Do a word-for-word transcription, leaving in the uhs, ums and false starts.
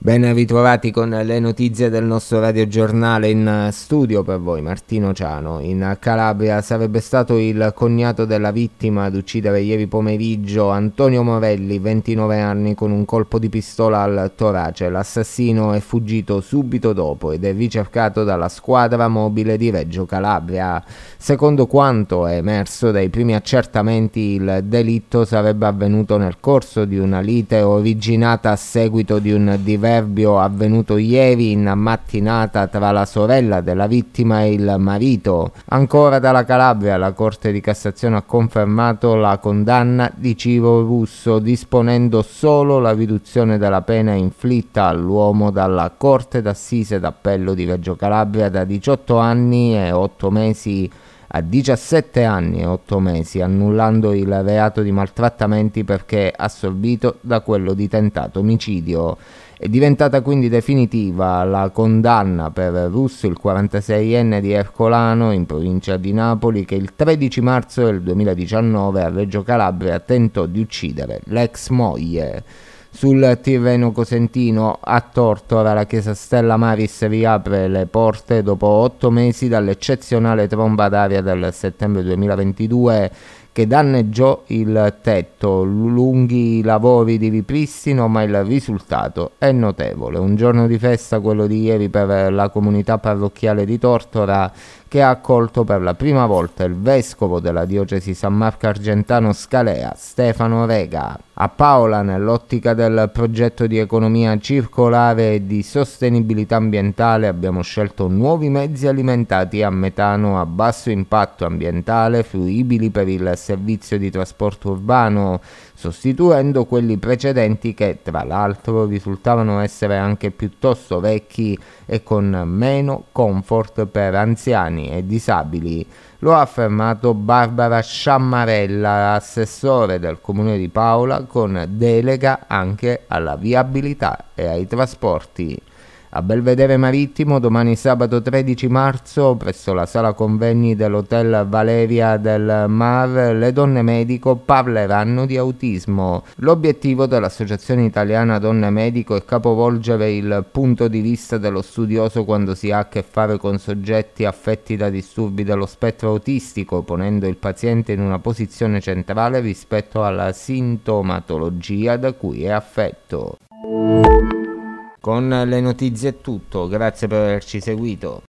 Ben ritrovati con le notizie del nostro radiogiornale. In studio per voi Martino Ciano. In Calabria sarebbe stato il cognato della vittima ad uccidere ieri pomeriggio Antonio Morelli, ventinove anni, con un colpo di pistola al torace. L'assassino è fuggito subito dopo ed è ricercato dalla squadra mobile di Reggio Calabria. Secondo quanto è emerso dai primi accertamenti, il delitto sarebbe avvenuto nel corso di una lite originata a seguito di un diverso avvenuto ieri in mattinata tra la sorella della vittima e il marito. Ancora dalla Calabria, la Corte di Cassazione ha confermato la condanna di Ciro Russo, disponendo solo la riduzione della pena inflitta all'uomo dalla Corte d'Assise d'Appello di Reggio Calabria da diciotto anni e otto mesi a diciassette anni e otto mesi, annullando il reato di maltrattamenti perché assorbito da quello di tentato omicidio. È diventata quindi definitiva la condanna per Russo, il quarantaseienne di Ercolano, in provincia di Napoli, che il tredici marzo del duemiladiciannove a Reggio Calabria tentò di uccidere l'ex moglie. Sul Tirreno Cosentino, a Tortora, la chiesa Stella Maris riapre le porte dopo otto mesi dall'eccezionale tromba d'aria del settembre duemilaventidue che danneggiò il tetto. Lunghi lavori di ripristino, ma il risultato è notevole. Un giorno di festa quello di ieri per la comunità parrocchiale di Tortora, che ha accolto per la prima volta il vescovo della diocesi San Marco Argentano Scalea, Stefano Rega. A Paola, nell'ottica del progetto di economia circolare e di sostenibilità ambientale, abbiamo scelto nuovi mezzi alimentati a metano a basso impatto ambientale, fruibili per il servizio di trasporto urbano, sostituendo quelli precedenti che, tra l'altro, risultavano essere anche piuttosto vecchi e con meno comfort per anziani e disabili. Lo ha affermato Barbara Sciammarella, assessore del Comune di Paola, con delega anche alla viabilità e ai trasporti. A Belvedere Marittimo, domani sabato tredici marzo, presso la sala convegni dell'Hotel Valeria del Mar, le donne medico parleranno di autismo. L'obiettivo dell'Associazione Italiana Donne Medico è capovolgere il punto di vista dello studioso quando si ha a che fare con soggetti affetti da disturbi dello spettro autistico, ponendo il paziente in una posizione centrale rispetto alla sintomatologia da cui è affetto. Con le notizie è tutto, grazie per averci seguito.